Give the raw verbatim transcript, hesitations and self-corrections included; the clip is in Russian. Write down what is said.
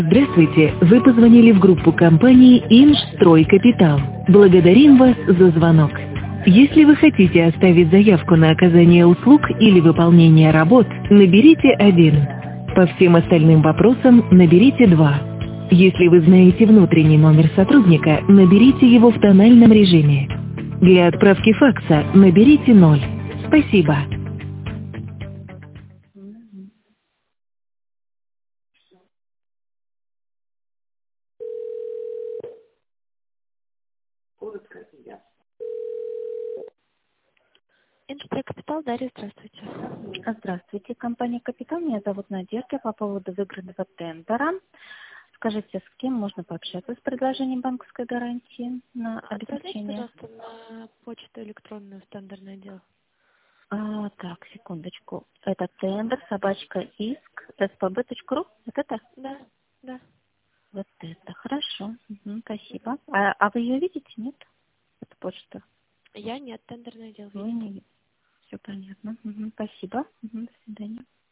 Здравствуйте, вы позвонили в группу компании «Инжстройкапитал». Благодарим вас за звонок. Если вы хотите оставить заявку на оказание услуг или выполнение работ, наберите один. По всем остальным вопросам наберите два. Если вы знаете внутренний номер сотрудника, наберите его в тональном режиме. Для отправки факса наберите ноль. Спасибо. Инжстрой Капитал, Дарья, здравствуйте. Здравствуйте, компания «Капитал». Меня зовут Надежда по поводу выигранного тендера. Скажите, с кем можно пообщаться с предложением банковской гарантии на Отправляйте, обеспечение? пожалуйста, на почту электронную в тендерный отдел. А, так, секундочку. Это тендер, собачка, иск, spb.ru. Вот это? Да, да. Вот это, хорошо. Мгм, спасибо. А, а вы ее видите, нет? Это почта. Я нет, тендерный отдел Вы видит. не видите. Все понятно. Мгм, спасибо. Мгм, до свидания.